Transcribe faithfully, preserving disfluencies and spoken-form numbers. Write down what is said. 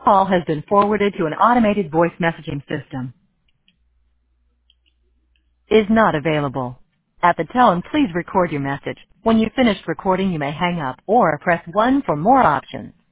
Call has been forwarded to an automated voice messaging system. Is not available. At the tone, please record your message. When you've finished recording, you may hang up or press one for more options.